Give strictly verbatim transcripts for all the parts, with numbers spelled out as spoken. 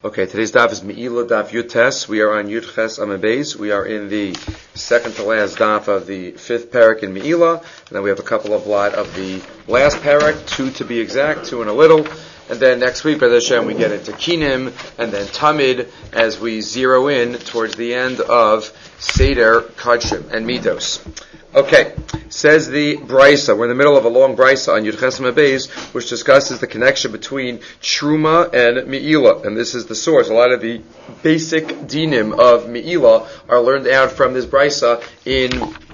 Okay, today's daf is Me'ilah daf Yutes. We are on Yud Ches Amud Beis. We are in the second to last daf of the fifth parak in Me'ilah, and then we have a couple of lot of the last parak, two to be exact, two and a little. And then next week, B'ez Hashem, we get into Kinim and then Tamid as we zero in towards the end of Seder, Kodshim, and Midos. Okay, says the Brisa. We're in the middle of a long Brisa on Yud Ches Amud Beis, which discusses the connection between Truma and Me'ilah. And this is the source. A lot of the basic dinim of Me'ilah are learned out from this Brisa in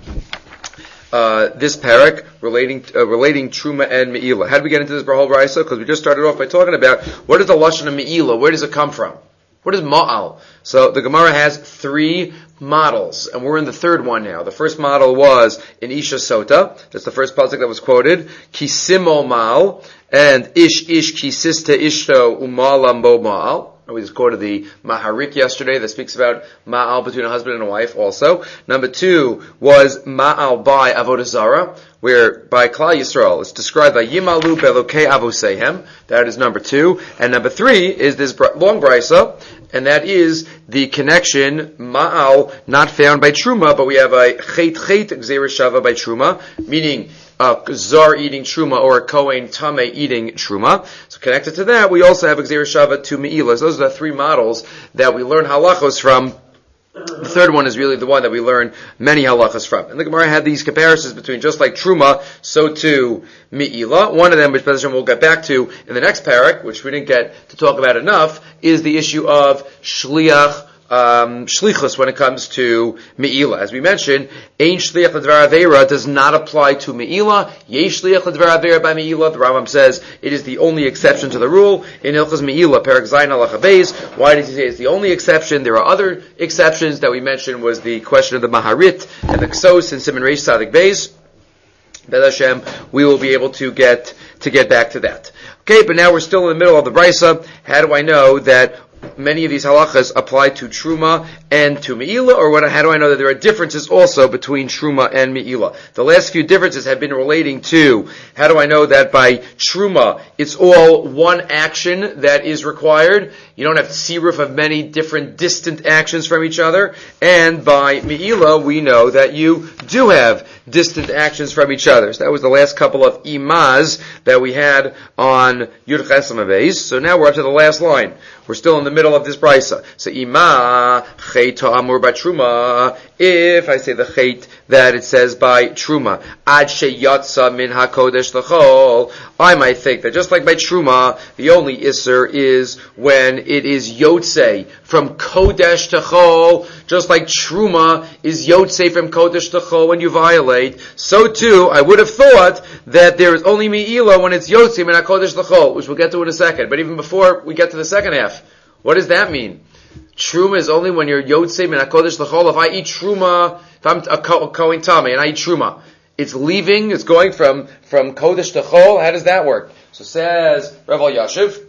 uh, this parak relating uh, relating Truma and Me'ilah. How did we get into this whole Brisa? Because we just started off by talking about what is the Lashon of Me'ilah? Where does it come from? What is Ma'al? So the Gemara has three models, and we're in the third one now. The first model was in Isha Sota. That's the first pasuk that was quoted. Kisimo Ma'al, and Ish Ish Kisista Ishto Umalam Bo Ma'al. We just quoted the Maharik yesterday that speaks about Ma'al between a husband and a wife also. Number two was Ma'al by Avodah Zarah, where by Klal Yisrael it's described by Yimalu Belokei Avosehem. That is number two. And number three is this long brisa, and that is the connection, Ma'al, not found by Truma, but we have a Chet Chet Gzeir Shava by Truma, meaning a Zar eating Truma or a Kohen Tameh eating Truma. So connected to that, we also have a Gzeir Shava to Me'ilah. So those are the three models that we learn halachos from. The third one is really the one that we learn many halachas from. And the Gemara had these comparisons between just like Truma, so too Me'ilah. One of them, which B'ez Hashem we'll get back to in the next parak, which we didn't get to talk about enough, is the issue of Shliach, um, Shlichus when it comes to Me'ilah. As we mentioned, Ein Shliach L'Dvar Aveira does not apply to Me'ilah. Yesh Shliach L'Dvar Aveira by Me'ilah. The Rambam says it is the only exception to the rule. In Hilchos Me'ilah, Perek Zayin Halacha Beis. Why does he say it's the only exception? There are other exceptions that we mentioned, was the question of the Maharit and the Ksos and Siman Reish Tzadik Beis. B'ez Hashem, we will be able to get to get back to that. Okay, but now we're still in the middle of the Brisa. How do I know that many of these halachas apply to Truma and to Me'ilah, or what, how do I know that there are differences also between Truma and Me'ilah? The last few differences have been relating to, how do I know that by Truma it's all one action that is required? You don't have tziruf of many different distant actions from each other. And by Me'ilah we know that you do have distant actions from each other. So that was the last couple of imaz that we had on Yud Ches Amud Beis. So now we're up to the last line. We're still in the middle of this brisa. So ima chet amur by Truma. If I say the chet that it says by Truma, ad sheyatsa min hakodesh l'chol, I might think that just like by Truma, the only isser is when it is yotze from kodesh to chol. Just like Truma is yotze from kodesh to chol when you violate, so too I would have thought that there is only Me'ilah when it's yotze min hakodesh l'chol, which we'll get to in a second. But even before we get to the second half, what does that mean? Truma is only when you're Yotzei min HaKodesh L'chol. If I eat Truma, if I'm a Kohen Tameh and I eat Truma, it's leaving, it's going from, from Kodesh to Chol. How does that work? So says Rav Elyashiv,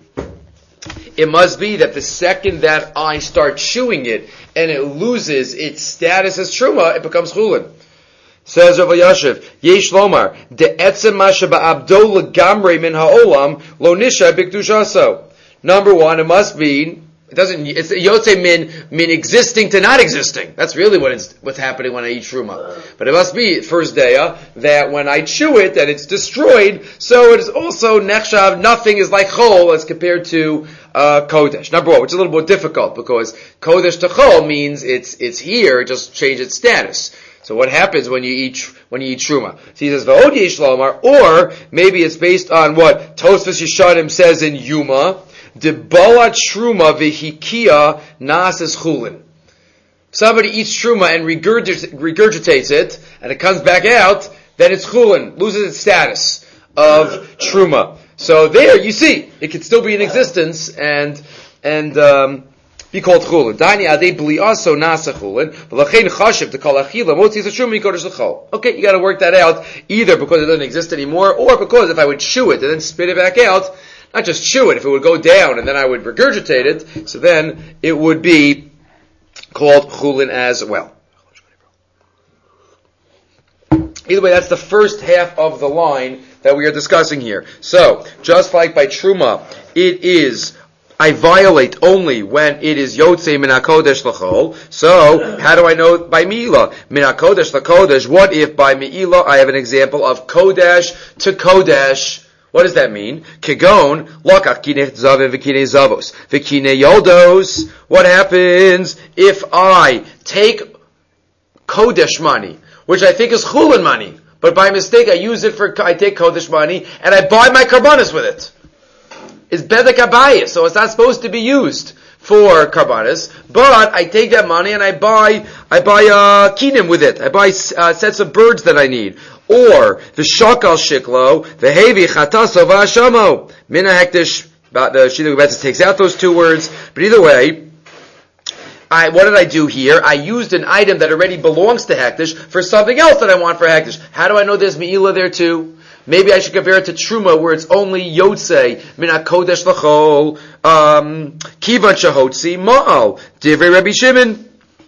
it must be that the second that I start chewing it and it loses its status as Truma, it becomes Chulin. Says Rav Elyashiv, Yesh Lomar, de'etzem ma sheba'abdo legamrei min ha'olam lo nisha b'kedushaso. Number one, it must be, it doesn't, it's Yotze min, min existing to not existing. That's really what it's, what's happening when I eat Truma. But it must be, first day, uh, that when I chew it, that it's destroyed, so it is also Nechshav, nothing is like Chol as compared to, uh, Kodesh. Number one, which is a little more difficult, because Kodesh to Chol means it's, it's here, it just changed its status. So what happens when you eat when you eat Truma? So he says V'od Yesh Lomar, or maybe it's based on what Tosfos Yeshanim says in Yuma, Debala Truma v'hikia nases chulin. Somebody eats Truma and regurgitates, regurgitates it, and it comes back out, then it's chulin, loses its status of Truma. So there, you see, it could still be in existence and and um, be called chulin. Dani adei bliaso nasa chulin, v'lachein chashiv to kol achila motzi Truma yikodesh l'chol. Okay, you got to work that out either because it doesn't exist anymore, or because if I would chew it and then spit it back out. Not just chew it, if it would go down and then I would regurgitate it, so then it would be called chulin as well. Either way, that's the first half of the line that we are discussing here. So, just like by Truma, it is I violate only when it is Yotzei Min HaKodesh L'chol. So, how do I know by Me'ilah? Min HaKodesh L'Kodesh. What if by Me'ilah I have an example of Kodesh to Kodesh? What does that mean? Kegon, lokach kinei zavim v'kinei zavos. V'kinei yoldos. What happens if I take Kodesh money, which I think is chulin money, but by mistake I use it for, I take Kodesh money, and I buy my karbanis with it? It's bedek abayis, so it's not supposed to be used for karbanis, but I take that money and I buy, I buy, uh, kinim with it. I buy, uh, sets of birds that I need. Or, the shakal shiklo, the hevi chataso v'ashamo. Mina hektish, the Shidduch Betzis takes out those two words, but either way, I, what did I do here? I used an item that already belongs to hektish for something else that I want for hektish. How do I know there's me'ilah there too? Maybe I should compare it to Truma, where it's only Yotzei, Min HaKodesh L'chol, um, Kivan Shehotzi Ma'al, Divrei Rabbi Shimon.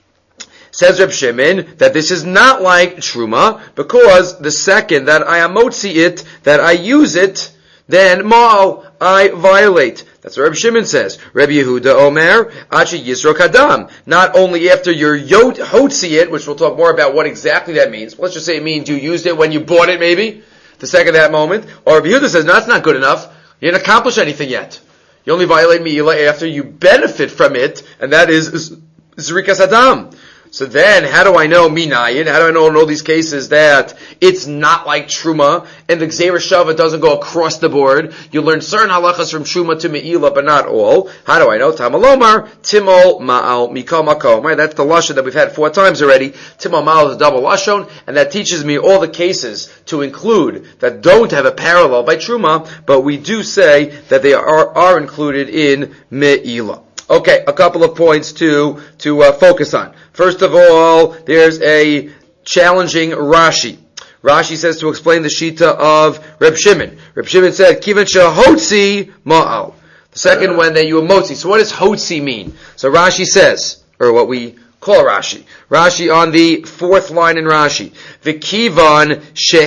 Says Reb Shimon that this is not like Truma, because the second that I amotzi it, that I use it, then Ma'al, I violate. That's what Reb Shimon says. Reb Yehuda Omer, Achi Yisro Kadam. Not only after you're yot, hotzi it, which we'll talk more about what exactly that means. Let's just say it means you used it when you bought it, maybe, the second that moment. Or Reb Yehuda says, no, that's not good enough. You didn't accomplish anything yet. You only violate Me'ilah after you benefit from it, and that is Zrikas Adam. So then, how do I know minayin? How do I know in all these cases that it's not like Truma, and the Gzeira Shava doesn't go across the board? You learn certain halachas from Truma to Me'ilah, but not all. How do I know? Tamalomar, Timol, Ma'al, Mikal Makom. Right, that's the lashon that we've had four times already. Timol, Ma'al is a double lashon, and that teaches me all the cases to include that don't have a parallel by Truma, but we do say that they are, are included in Me'ilah. Okay, a couple of points to to uh, focus on. First of all, there's a challenging Rashi. Rashi says to explain the shita of Reb Shimon. Reb Shimon said, "Kivan shehotzi ma'al." The second one that you emotzi. So what does hotzi mean? So Rashi says, or what we call Rashi. Rashi on the fourth line in Rashi. V'kivan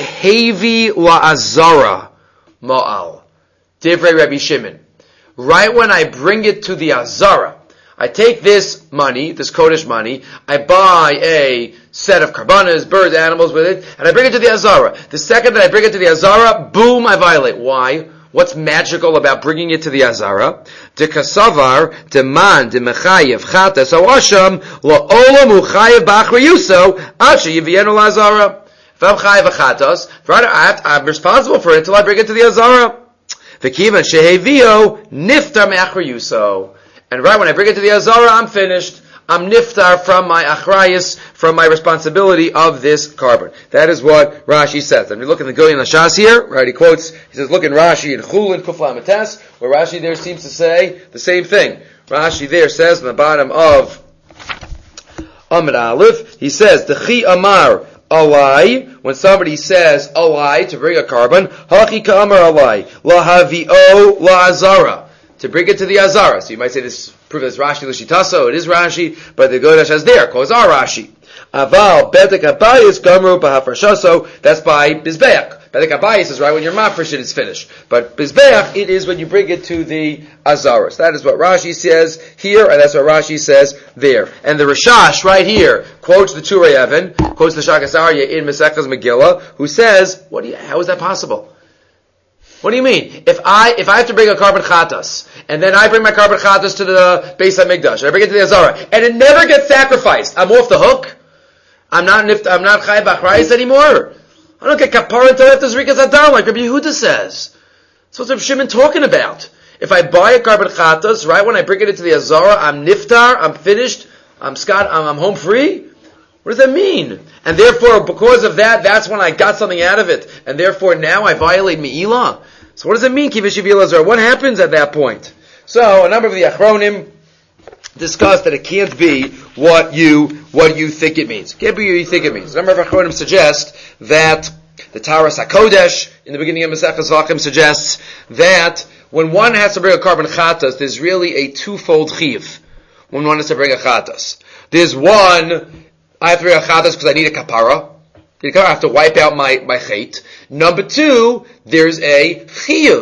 shehevi la'azara ma'al. Divrei Rabbi Shimon. Right when I bring it to the Azara, I take this money, this Kodesh money, I buy a set of karbanas, birds, animals with it, and I bring it to the Azara. The second that I bring it to the Azara, boom, I violate. Why? What's magical about bringing it to the Azara? De kasavar, de man, de mechayev, chatas, o asham, lo olam uchayev b'achriyuso, acha yivienu la'Azara. If I'm chayev chatas, I'm responsible for it until I bring it to the Azara. V'kivan shehevio niftar me'achriyuso. And right when I bring it to the Azara, I'm finished. I'm niftar from my achrayus, from my responsibility of this carbon. That is what Rashi says. And we look in the Goyen Lashas here, right? He quotes, he says, look in Rashi in Chulin Kufla Mates, where Rashi there seems to say the same thing. Rashi there says in the bottom of Amud Aleph, he says, the Chi Amar alai, when somebody says alai to bring a carbon, hachi ka'amar alai, lahavio la'azara, to bring it to the Azara. So you might say this proof is Rashi l'shitaso, it is Rashi, but the Godash has there, calls our Rashi. Aval bedek abayis gamru b'hafarshaso, that's by Bizbeach. Bedek abayis is right when you're mafresh it is finished. But Bizbeach, it is when you bring it to the Azara. So that is what Rashi says here, and that's what Rashi says there. And the Rashash right here quotes the Turei Even, quotes the Shagas Aryeh in Mesechus Megillah, who says, "What do you, how is that possible? What do you mean? If I if I have to bring a carbon chatas, and then I bring my carbon chatas to the Beis HaMikdash, and I bring it to the Azara, and it never gets sacrificed, I'm off the hook? I'm not I'm not chayav b'achrayus anymore? I don't get kapara until after Zrikas Adam, like Rabbi Yehuda says. So what's Rabbi Shimon talking about? If I buy a carbon chatas, right when I bring it into the Azara, I'm niftar, I'm finished, I'm Scott, I'm, I'm home free? What does that mean? And therefore, because of that, that's when I got something out of it. And therefore, now I violate Me'ilah. So what does it mean, Kivish Yivil Azar? What happens at that point? So, a number of the Achronim discuss that it can't be what you, what you think it means. It can't be what you think it means. A number of Achronim suggest that the Taras HaKodesh, in the beginning of Mesechus Vachim, suggests that when one has to bring a carbon chatas, there's really a twofold chiv when one has to bring a chatas. There's one, I have to bring a chatas because I need a kapara. I have to wipe out my, my chait. Number two, there's a chiyuv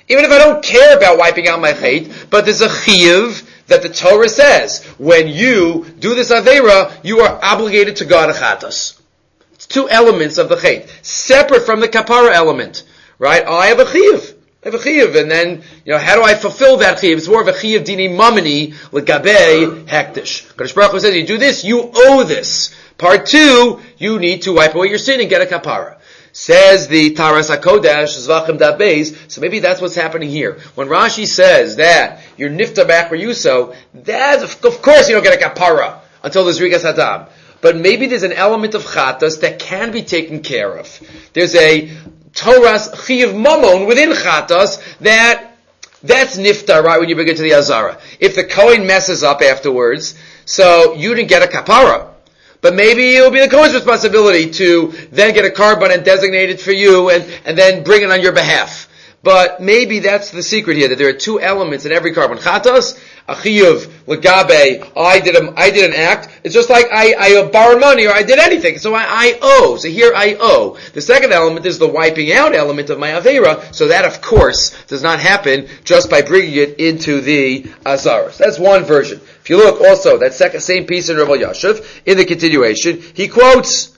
Even if I don't care about wiping out my chait, but there's a chiyuv that the Torah says, when you do this Aveira, you are obligated to guard a chatos. It's two elements of the chait, separate from the kapara element, right? I have a chiyuv. I have a chiyuv, and then, you know, how do I fulfill that chiyuv? It's more of a chiyuv dini mamani l'gabei hektish. Kadosh Baruch Hu says, you do this, you owe this. Part two, you need to wipe away your sin and get a kapara. Says the Taras HaKodesh, Zvachim Da Beis, so maybe that's what's happening here. When Rashi says that you're nifta b'achar yuso, that, of course you don't get a kapara until there's rigas hadam. But maybe there's an element of chatas that can be taken care of. There's a Torah's Chiyav Mamon within Chatas, that that's nifta right when you bring it to the Azara. If the Kohen messes up afterwards, so you didn't get a kapara. But maybe it will be the Kohen's responsibility to then get a carbon and designate it for you and, and then bring it on your behalf. But maybe that's the secret here, that there are two elements in every carbon. Chatas, a chiyuv, legabe, I did a, I did an act. It's just like I, I borrowed money or I did anything. So I, I owe. So here I owe. The second element is the wiping out element of my Aveira. So that, of course, does not happen just by bringing it into the Azaras. That's one version. If you look also, that second, same piece in Rav Yashiv, in the continuation, he quotes,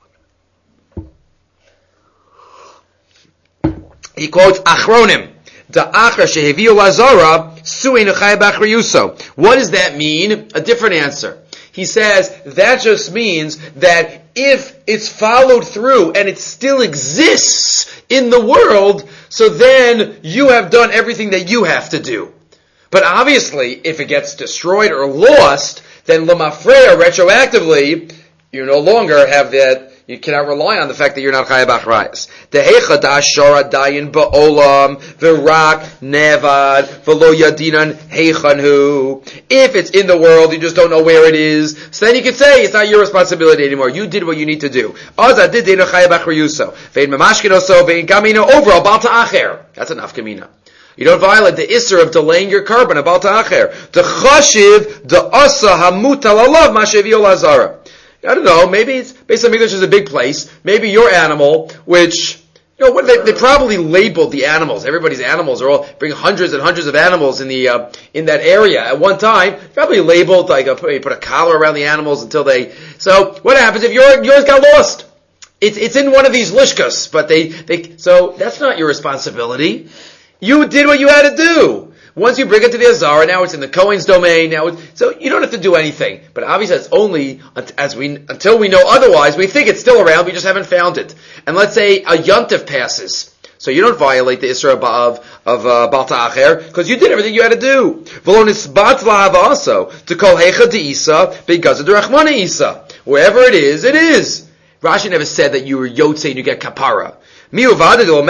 He quotes Achronim, the Achra sheheviu lazara suin uchay b'achar yuso. What does that mean? A different answer. He says that just means that if it's followed through and it still exists in the world, so then you have done everything that you have to do. But obviously, if it gets destroyed or lost, then lemafreya retroactively, you no longer have that. You cannot rely on the fact that you're not chayav achrayis. Dehecha da'ashara dayin ba'olam v'rak nevad v'lo yadinan heichanhu. If it's in the world, you just don't know where it is. So then you can say it's not your responsibility anymore. You did what you need to do. Azad did deinu chayav achrayuso. Ve'in mamashkinoso ve'in gamina overall balta acher. That's enough kamina. You don't violate the isser of delaying your carbon about acher. The chashiv the asa hamutal alav mashevi olazara. I don't know, maybe it's, based on English is a big place, maybe your animal, which, you know, what they, they probably labeled the animals. Everybody's animals are all, bring hundreds and hundreds of animals in the, uh, in that area at one time, probably labeled, like, a, you put a collar around the animals until they, so, what happens if your, yours got lost? It's, it's in one of these lishkas, but they, they, so, that's not your responsibility. You did what you had to do. Once you bring it to the Azara, now it's in the Kohen's domain. Now, it's, so you don't have to do anything. But obviously, it's only as we until we know otherwise. We think it's still around. We just haven't found it. And let's say a yontif passes, so you don't violate the Isra of of uh, Balta Acher because you did everything you had to do. Also to call Hecha de Isa because of the Rachmana Isa. Wherever it is, it is. Rashi never said that you were Yotze and you get kapara. Another example,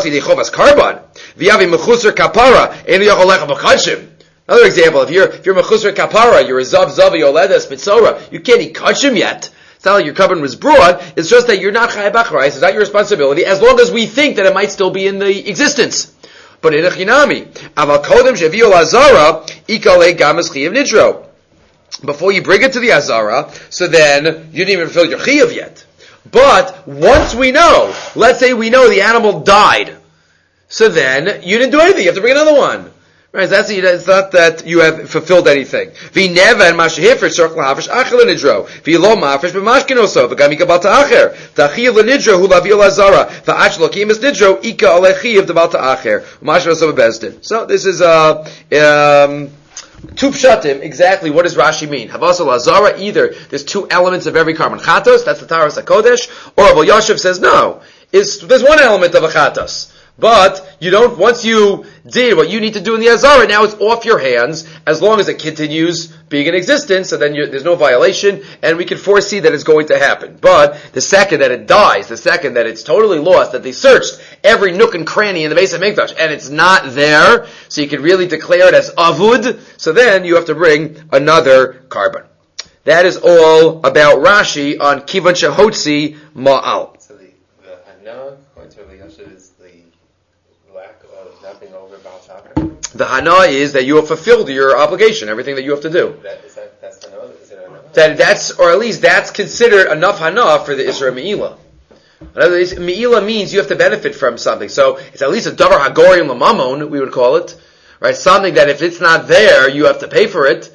if you're if you're mechusar kapara, you're a zav zav yoleda spitzora, you can't eat kachim yet. It's not like your carbon was broad. It's just that you're not chayav achrayis. It's not your responsibility, as long as we think that it might still be in the existence. But in a chinami, aval kodem sheviol azara ikale gamas chiyav nidro. Before you bring it to the azara, so then you didn't even fulfill your chiyav yet. But once we know, let's say we know the animal died, so then you didn't do anything. You have to bring another one. Right? That's it's not that you have fulfilled anything. V'neva and mashahifr tzarich lahafish achel l'nidro. V'lo mafish b'mashkinoso. V'gam ika balta acher. T'achiv l'nidro hu lavi l'azara. V'ach lokim es nidro ika alechiv d'balta acher. Mashkinoso b'bezdin. So this is uh um. Two pshatim, exactly what does Rashi mean? Havasa lazara, either there's two elements of every carbon chatos, that's the Taras HaKodesh, or Rav Yashiv says no, it's, there's one element of a chatos. But you don't, once you did what you need to do in the Azara, now it's off your hands, as long as it continues being in existence, so then you, there's no violation, and we can foresee that it's going to happen. But the second that it dies, the second that it's totally lost, that they searched every nook and cranny in the base of Mikdash, and it's not there, so you can really declare it as avud, so then you have to bring another carbon. That is all about Rashi on Kivan Shehotzi Ma'al. So the, the Hana, according to Rav Yashiv, is the lack of nothing over Baal Tacher? The Hana is that you have fulfilled your obligation, everything that you have to do. That, is that, that's Hana? Is it Hana? That, that's, or at least that's considered enough Hana for the Isra Me'ilah. Me'ila means you have to benefit from something. So it's at least a davar hagorim lamamon, we would call it. Right? Something that if it's not there, you have to pay for it.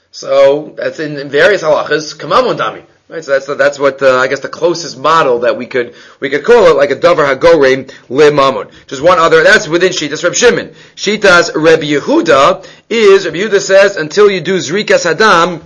So that's in, in various halachas, kamamon dami. Right? So that's that's what uh, I guess the closest model that we could we could call it, like a davar hagorim limamon. Just one other, that's within Shitas Reb Shimon. Shitas Reb Yehuda is, Reb Yehuda says, until you do Zrikas Hadam,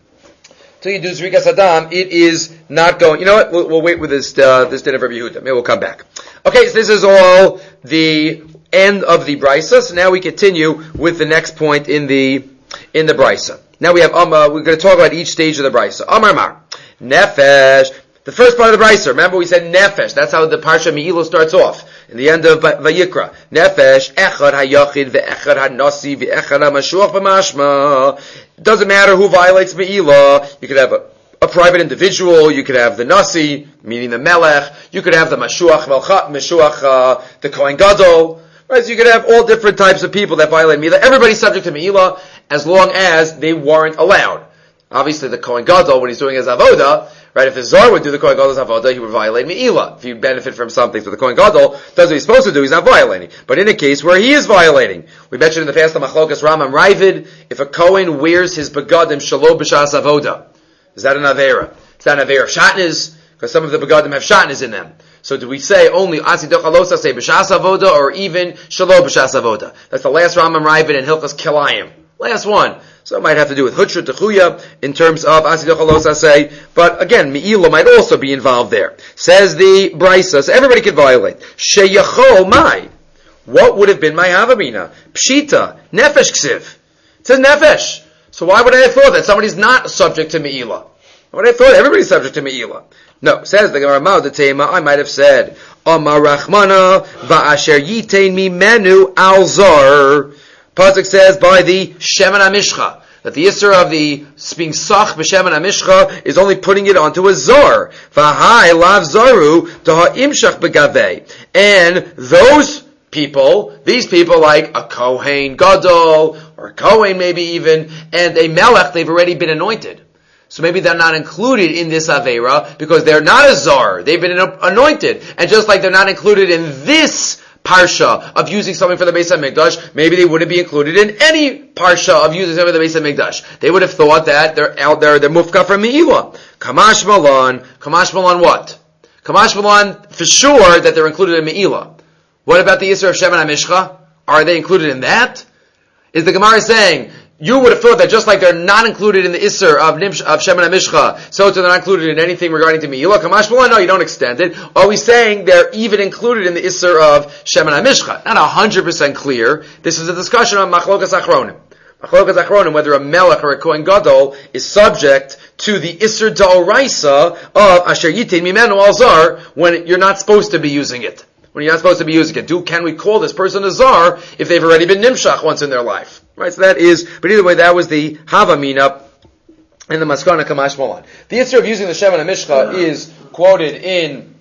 until you do Zrikas Hadam, it is not going. You know what? We'll, we'll wait with this uh, this din of Reb Yehuda. Maybe we'll come back. Okay, so this is all the end of the brisa. So now we continue with the next point in the in the brisa. Now we have um, uh, we're going to talk about each stage of the brisa. Amar Mar Nefesh. The first part of the brisa. Remember, we said Nefesh. That's how the Parsha Me'ila starts off. In the end of Vayikra, Nefesh Echad Hayachid veEchad Hanasi veEchad Hamashuach b'Mashma. It doesn't matter who violates Me'ila. You could have a, a private individual. You could have the Nasi, meaning the Melech. You could have the Mashuach Mashuach, uh, the Kohen Gadol. Right, so you could have all different types of people that violate Me'ila. Everybody's subject to Me'ila as long as they weren't allowed. Obviously, the Kohen Gadol, when he's doing his avoda, right, if the Zar would do the Kohen Gadol's avoda, he would violate Me'ila. If you benefit from something, so the Kohen Gadol does what he's supposed to do, he's not violating. But in a case where he is violating, we mentioned in the past the Machlokas Ramam Ravid, if a Kohen wears his begadim shalom b'shas avoda, is that an avera? Is that an avera of shatnez? Because some of the begadim have shatnez in them. So do we say only asi dochalosa say b'shas avoda, or even shalom b'shas avoda? That's the last Ramam Ravid in Hilchas Kilayim. Last one. So it might have to do with Hutra Techuya in terms of Asidochalos Asay. But again, Me'ila might also be involved there. Says the Brisa, so everybody can violate. Sheyachol Mai. What would have been my Havamina? Pshita. Nefesh Ksiv. It says Nefesh. So why would I have thought that somebody's not subject to Me'ila? Why would I have thought everybody's subject to Me'ila? No, says the Gemara the Tema, I might have said, Amar Rachmana va'asher yitain mimenu alzar. Pasuk says by the Shemen HaMishcha, that the Isser of the being Sach b'Shemen HaMishcha is only putting it onto a Zor. V'hai lav zaru daha imshach begavei. And those people, these people like a Kohen Gadol, or a Kohen maybe even, and a Melech, they've already been anointed. So maybe they're not included in this Avera because they're not a Zar. They've been anointed. And just like they're not included in this Parsha of using something for the Beis HaMikdash, maybe they wouldn't be included in any Parsha of using something for the Beis HaMikdash. They would have thought that they're out there, they're mufka from Me'ila. Kamash Malan, Kamash Malan what? Kamash Malan for sure that they're included in Me'ila. What about the Yisr of Shemen HaMishcha? Are they included in that? Is the Gemara saying, you would have thought that just like they're not included in the Isser of, Nimsh, of Shemen HaMishcha, so they're not included in anything regarding to Me'ila. Kamash Malan, no, you don't extend it. Are we saying they're even included in the Isser of Shemen HaMishcha? Not one hundred percent clear. This is a discussion on Machlokas Achronim. Machlokas Achronim, whether a Melech or a Kohen Gadol is subject to the Isser Da'oraisa of Asher Yitin Mimenu Alzar when you're not supposed to be using it. When you're not supposed to be using it. Do, can we call this person a Zar if they've already been Nimshach once in their life? Right, so that is, but either way, that was the Havamina in the Maskana Kamash Malan. The Yitzhak of using the Shemen HaMishcha is quoted in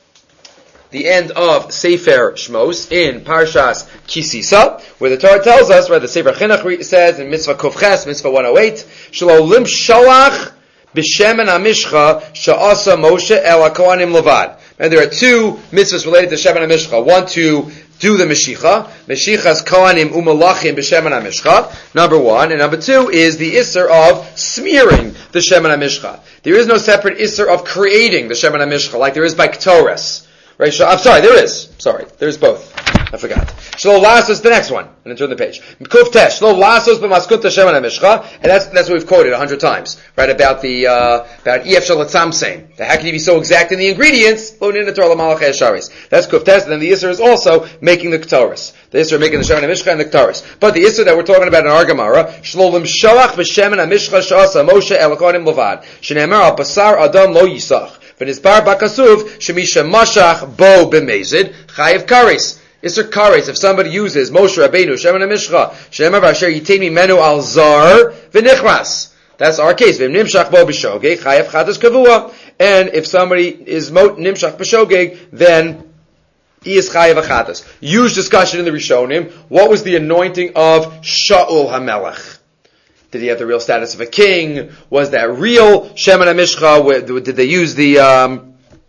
the end of Sefer Shmos, in Parshas Kisisa, where the Torah tells us, right, the Sefer Chinuch says in Mitzvah Kufches, Mitzvah one oh eight, Shelo lim shalach b'Shemen HaMishcha sha'asa Moshe el HaKohanim levad. And there are two mitzvahs related to Shemen HaMishcha. One to do the Meshicha. Meshichas Kohanim u'malachim b'Shemen HaMishcha. Number one. And number two is the Isser of smearing the Shemen HaMishcha. There is no separate Isser of creating the Shemen HaMishcha, like there is by Ktores. Right? I'm sorry, there is. Sorry, there's both. I forgot. Shlo lasos, the next one. And then turn the page. Kuf tesh. Shlo lasos b'maskunta Shemen HaMishcha. And that's, that's what we've quoted a hundred times. Right? About the, uh, about E F Shalatzam saying. How can you be so exact in the ingredients? Lo nina Torah l'malach esharis. That's kuf tesh. And then the Isser is also making the Ktoris. The Isser making the Shemen HaMishcha and the Ktoris. But the Isser that we're talking about in our Gemara, Shlo lim shalach b'Shemen HaMishcha sh'asa Moshe el HaKohanim levad. Shne'emar al basar adam lo yisach. V'nizbar bakasuv shemisha mashach bo b'mezid chayiv karis. Isser kares, if somebody uses Moshe Rabbeinu, Shemen HaMishcha, Shemar Vasher Yitain Mimenu Al Zar, V'nichras. That's our case. V'im Nimshach Bo B'Shogeg, Chayev Chadas Kavua. And if somebody is Mot Nimshach B'Shogeg, then he is Chayev Chadas. Huge discussion in the Rishonim. What was the anointing of Shaul HaMelech? Did he have the real status of a king? Was that real Shemen HaMishcha? Did they use the, um,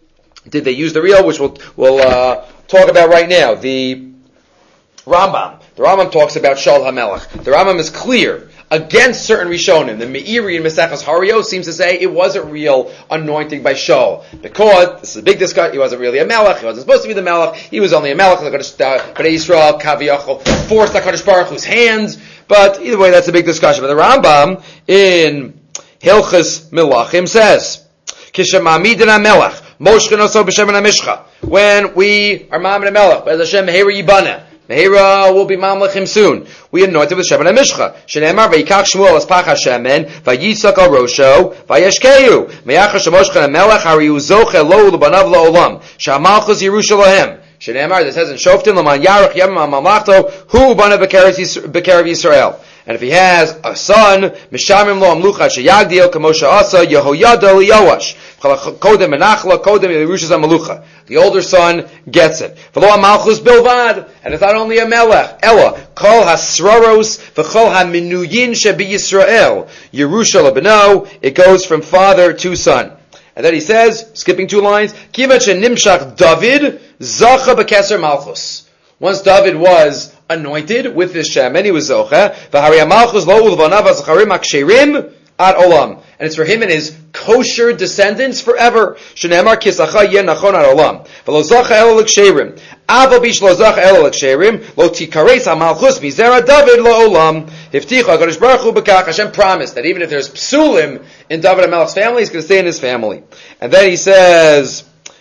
did they use the real, which we'll, we'll uh, talk about right now. The Rambam. The Rambam talks about Shaul HaMelech. The Rambam is clear against certain Rishonim. The Meiri in Mesechus Hario seems to say it wasn't real anointing by Shaul. Because, this is a big discussion, he wasn't really a Melech, he wasn't supposed to be the Melech, he was only a Melech, the Bnei Yisrael, Kaviyachol, forced HaKadosh Baruch Hu's hands. But either way, that's a big discussion. But the Rambam in Hilchos Melachim says, Kishamamidin HaMelech, Moshchen Oso B'Shem HaMishcha. When we are Ma'amid HaMelech, Be'ez Hashem Mehera Yibana, Mehera will be mamlech him soon. We anointed with Shemen HaMishcha. Shenemar v'yikach Shmuel as pach HaShemen, v'yitzak al rosho, v'yashkeyu. Me'achar shemoshchen HaMelech, hari uzoche lo l'banav la'olam. Sha'amalchus Yerushalayim. Shenemar, this says in Shoftim, l'man yarach yemim ha'mamlachto, hu banav b'kerev Yisrael. And if he has a son, Mishamim lo amlucha sheyagdil kamosha asa Yehoyada liyoash. Kodem menachla kodem yerushas amalucha. The older son gets it. V'lo amalchus bilvad, and it's not only a melech. Ella kol hasraros v'chol haminuyin shebi Yisrael Yerusha lebeno. It goes from father to son. And then he says, skipping two lines, Kivat shenimshach David zacha b'keser malchus. Once David was anointed with this shemen, he was zocha. V'hari malchus lo ulvanav azacharim aksherim ad olam, and it's for him and his kosher descendants forever. Shenemar kisacha yen nachon ad olam. V'lo zacha elo l'ksherim. Avo bish lo zacha elo l'ksherim. Lo tikares ha-malchus mizera David lo olam. Hifticha HaKadosh Baruch Hu b'kach. Hashem promised that even if there's psulim in David HaMelech's family, he's going to stay in his family. And then he says,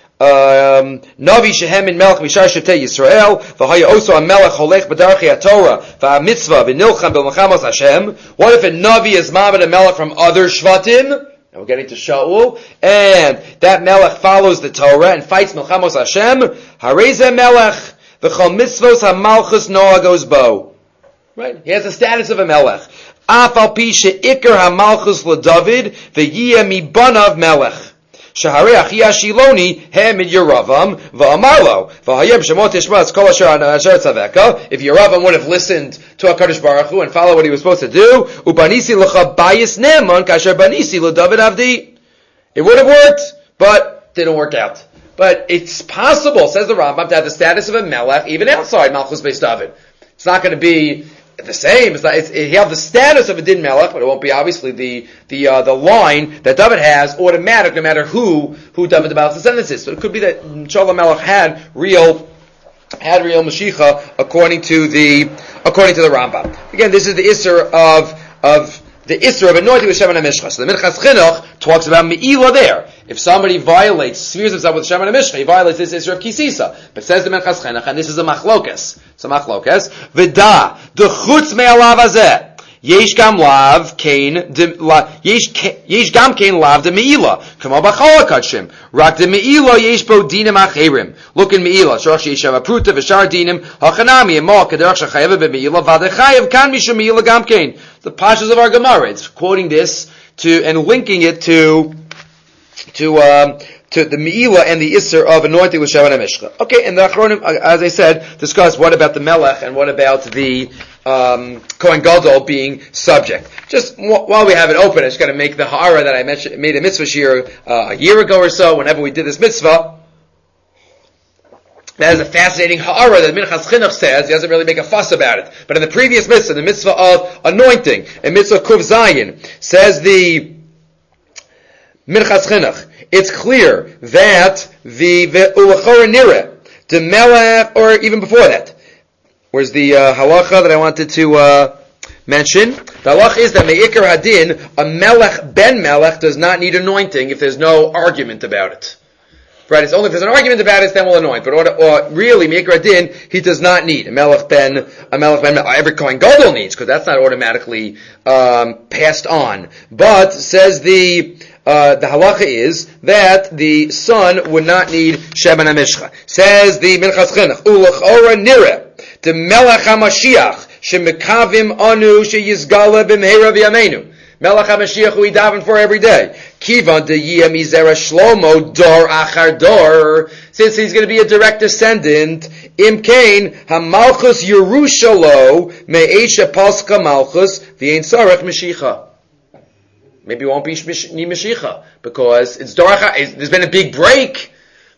Um, Navi shehem in melech mishar shetei Yisrael v'haya oso a melech holech b'darchei haTorah v'amitzvah v'nilcham b'machamos Hashem. What if a Navi is ma'amid a melech from other shvatim? And we're getting to Shaul, and that melech follows the Torah and fights milchamos Hashem. Harezeh melech v'chol mitzvos hamalchus noagos bo. Right? He has the status of a melech. Af al pi she'ikar hamalchus l'David v'yiyeh mibanav melech. Shaharei achia Shiloni hem in Yeravam va'amarlo v'hayem shemot tishmas kol asher asher tzaveka. If Yeravam would have listened to HaKadosh Baruch Hu and followed what he was supposed to do, ubanisi l'cha bayis neman kasher banisi l'David avdi. It would have worked, but didn't work out. But it's possible, says the Rambam, to have the status of a melech even outside Malchus Beis David. It's not going to be the same. It's not, it's, it, he have the status of a din melech, but it won't be obviously the the uh, the line that David has automatic, no matter who who David Melech's descendants is. So it could be that Shaul Melech had real had real Mashiach according to the according to the Rambam. Again, this is the Isser of of the Isser of anointing with Shemen HaMishcha. So the Minchas Chinuch talks about Me'ilah there. If somebody violates, smears himself with Shemen HaMishcha, he violates this Isser of Kisisa. But says the Minchas Chinuch, and this is a machlokes. It's a machlokes. V'da, the chutz me'alav hazeh. Yesh gam lav kain de yesh gam kain lav de meila kamo b'chol hakadshim rak de meila yesh bo dinim acherim. Look in meila shorach yesh shava pruta v'shar dinim hachanami emo kaderach shachayev b'meila v'adechayev kan mishum meila gam kain. The pashas of our Gemara, it's quoting this to and linking it to to um, to the meila and the isser of anointing with Shemen HaMishcha. Okay, and the Achronim, as I said, discuss what about the melech and what about the Um, Kohen Gadol being subject. Just w- while we have it open, I just got to make the ha'ara that I mentioned, made a mitzvah shir uh, a year ago or so, whenever we did this mitzvah. That is a fascinating ha'ara that Minchas Chinuch says. He doesn't really make a fuss about it. But in the previous mitzvah, the mitzvah of anointing, in mitzvah Kuv Zayin, says the Minchas Chinuch, it's clear that the Ulachor Nireh, the Melech, or even before that, where's the uh, halacha that I wanted to uh, mention? The halacha is that me'ikar hadin, a melech ben melech does not need anointing if there's no argument about it. Right? It's only if there's an argument about it, then we'll anoint. But or, or really, me'ikar hadin, he does not need a melech ben, a melech ben melech. Every Kohen Gadol needs, because that's not automatically um, passed on. But says the uh, the halacha is that the son would not need Shemen HaMishcha. Says the Minchas Chinuch, ulachora nireh. The Melech HaMashiach shemekavim anu sheyizgala b'mehera v'yameinu. Melech HaMashiach who we daven for every day. Kivan deyiyah mizera shlomo dor achar dor. Since he's going to be a direct descendant, imkain hamalchus Yerushalo me'esha paska malchus v'ein sarach Mashiach. Maybe it won't be need Mashiach because it's dor achar. There's been a big break.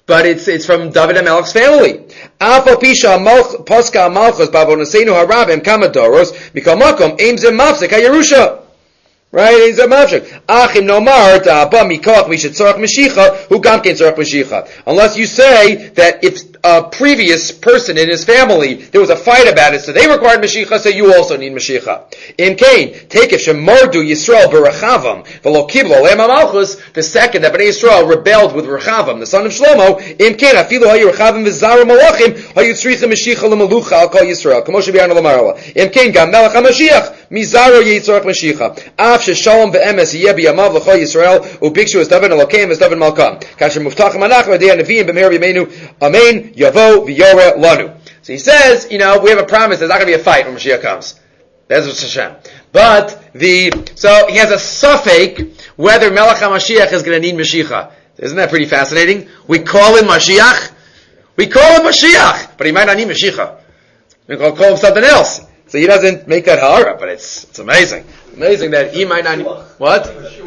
but it's it's from David HaMelech's family. Afal pisha poska malchus bavonosenu harabim kamadoros mikol makom aim zem mafsek hayerusha. Right? He's a mafshek. Achim nomar ta'aba mikoch mishetzorach mashicha who gam ken tzorach mashicha. Unless you say that if a previous person in his family, there was a fight about it, so they required mashicha, so you also need mashicha. In Cain, take if shemardu Yisrael berachavam v'lo kiblo le'em malchus. The second that Bnei Yisrael rebelled with Rechavam, the son of Shlomo. In Cain, afilu hayu Rechavam v'zara malachim hayu tzricha mashicha lemelucha al kol Yisrael. Kamoshe b'yarnu l'marala. In Cain, gam melech hamashiach mizaro yitzorach mashicha. Shalom ve'emes yeh b'yamav l'chol Yisrael ubikshu es David Elokeim es David Malkam kasher muftachim anach v'dei neviim b'meir b'meinu amen yavo v'yore lanu. So he says, you know, we have a promise. There's not going to be a fight when Mashiach comes. That's what Hashem. But the so he has a suffix whether Melech HaMashiach is going to need Mashiach. Isn't that pretty fascinating? We call him Mashiach. We call him Mashiach, but he might not need Mashiach. We call, call him something else. So he doesn't make that hara, but it's it's amazing. Amazing that he might not need, what?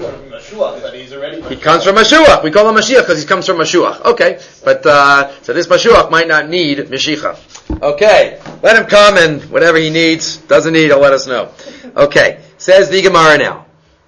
He comes from Mashiach. We call him Mashiach because he comes from Mashiach. Okay, but uh, so this Mashiach might not need Mashiach. Okay, let him come and whatever he needs, doesn't need, he'll let us know. Okay, says the Gemara now.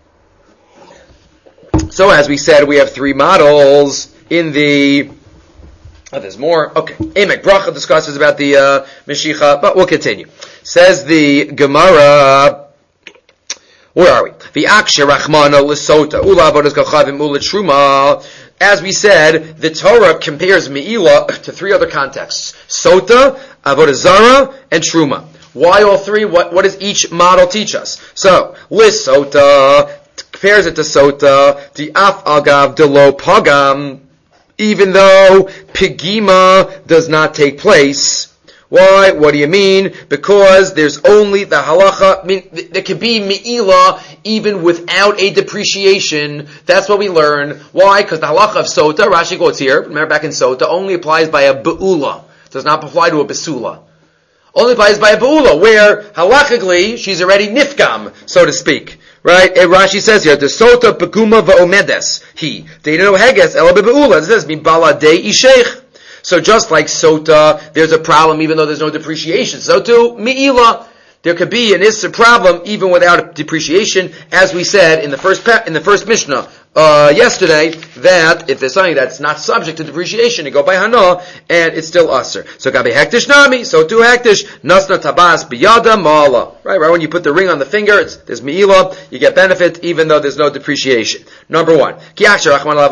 So as we said, we have three models in the. Oh, there's more. Okay, Emek Bracha discusses about the uh, Mashiach, but we'll continue. Says the Gemara. Where are we? V'akshe rachmana l'sota ula avodas kachavim ula truma. As we said, the Torah compares me'ilah to three other contexts: sota, avodah zara, and truma. Why all three? What what does each model teach us? So l'sota compares it to sota. The af agav delo pagam, even though pigima does not take place. Why? What do you mean? Because there's only the halacha. I mean, there can be me'ilah even without a depreciation. That's what we learn. Why? Because the halacha of sota, Rashi quotes here, remember back in sota, only applies by a be'ula. Does not apply to a besula. Only applies by a be'ula, where halachically she's already nifgam, so to speak. Right? And Rashi says here, the sota peguma va'omedes. He. They don't know heges, ela be'ula. It says, min bala de isheich. So just like sota, there's a problem even though there's no depreciation. So too, me'ilah, there could be an issa problem even without depreciation, as we said in the first pa- in the first Mishnah uh, yesterday, that if there's something that's not subject to depreciation, you go by hana, and it's still usher. So gabe hektish nami, so too hektish, nasna tabas biyada mala. Right, right when you put the ring on the finger, it's, there's me'ilah, you get benefit even though there's no depreciation. Number one, why do you compare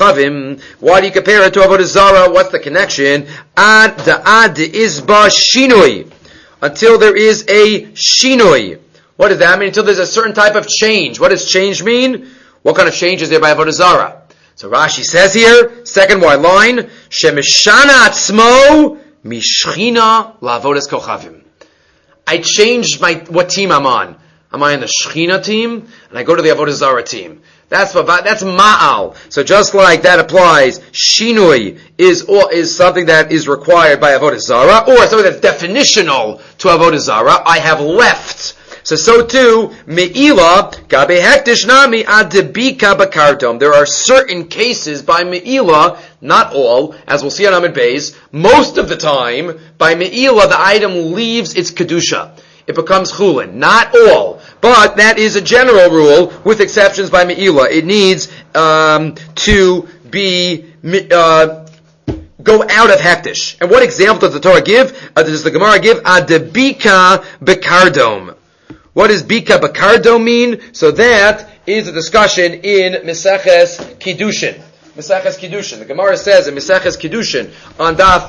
it to avodah zara? What's the connection? Ad da'ad izba shinui. Until there is a shinui. What does that mean? Until there's a certain type of change. What does change mean? What kind of change is there by avodah zara? So Rashi says here, second white line, Shemishana atzmo mishchina la'avodas kochavim. I changed my what team I'm on. Am I on the Shechina team? And I go to the avodah zara team. That's what, that's ma'al. So just like that applies, shinui is or is something that is required by avodah zara, or something that's definitional to avodah zara. I have left. So so too, me'ilah gabe hektish nami adebika bakardom. There are certain cases by me'ilah, not all, as we'll see on Amid Beis. Most of the time, by me'ilah, the item leaves its kedusha. It becomes chulin. Not all. But that is a general rule, with exceptions by me'ilah. It needs um, to be uh, go out of hektish. And what example does the Torah give? Uh, does the Gemara give? Adebika bekardom. What does bika bekardom mean? So that is a discussion in Meseches Kiddushin. Meseches Kiddushin. The Gemara says in Meseches Kiddushin on Daf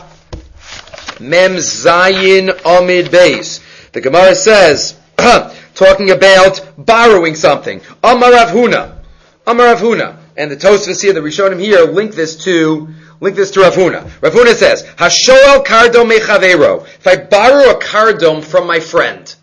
Mem Zayin Amid Beis. The Gemara says, talking about borrowing something. Amar Rav Huna. Amar Rav Huna. And the Tosfos here, the Rishonim here, link this to, link this to Rav Huna. Rav Huna says, Hashoel kardom mechavero. If I borrow a kardom from my friend,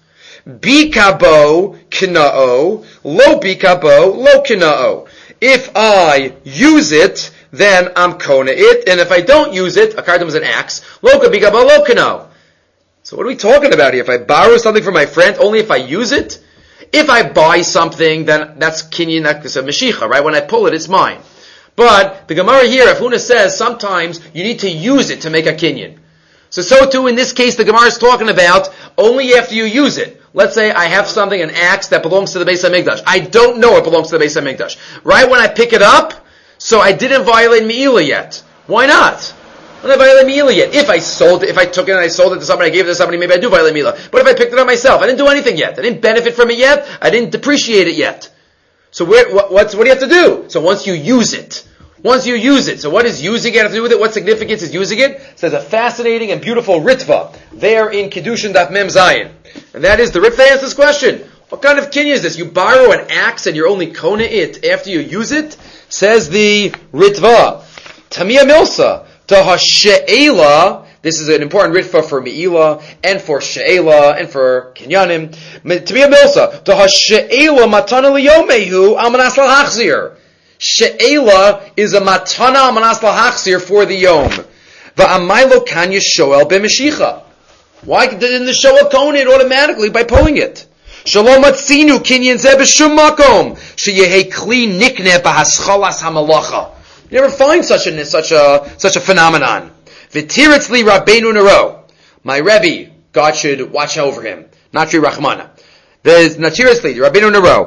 bikabo kina'o, lo bikabo, lo kina'o. If I use it, then I'm kona it, and if I don't use it, a kardom is an axe, lo bikabo, lo kina'o. So what are we talking about here? If I borrow something from my friend, only if I use it? If I buy something, then that's kinyan, that's a meshicha, right? When I pull it, it's mine. But the Gemara here, Rav Huna says, sometimes you need to use it to make a kinyan. So, so too in this case, the Gemara is talking about only after you use it. Let's say I have something, an axe that belongs to the Beis HaMikdash. I don't know it belongs to the Beis HaMikdash. Right when I pick it up, so I didn't violate Me'ilah yet. Why not? I don't violate Me'ilah yet. If I sold it, if I took it and I sold it to somebody, I gave it to somebody, maybe I do violate Me'ilah. But if I picked it up myself, I didn't do anything yet. I didn't benefit from it yet. I didn't depreciate it yet. So where, what, what's, what do you have to do? So once you use it, once you use it, so what does using it have to do with it? What significance is using it? So there's a fascinating and beautiful ritva there in Kiddushin Daf Mem Zayin. And that is, the Ritva asks this question. What kind of kinyan is this? You borrow an axe and you're only kona it after you use it? Says the Ritva. Tamia Milsa. Taha She'ela. This is an important ritva for Me'ilah, and for She'ela, and for Kinyanim. Tamia Milsa. Taha She'ela matana liyomehu amanas lahachzir. She'ela is a matana amanas lahachzir for the yom. Va'amaylo kanya shoel b'meshicha. Why didn't the shoel kona it automatically by pulling it? Shalom atzinu kinyan zeh b'shum makom sheyehe kli nikne b'haschalas hamalacha. You never find such a such a such a phenomenon. V'tiritzli Rabbeinu Nero. My Rebbe, God should watch over him. Natri Rachmana. There's seriously, Rabbeinu Nero.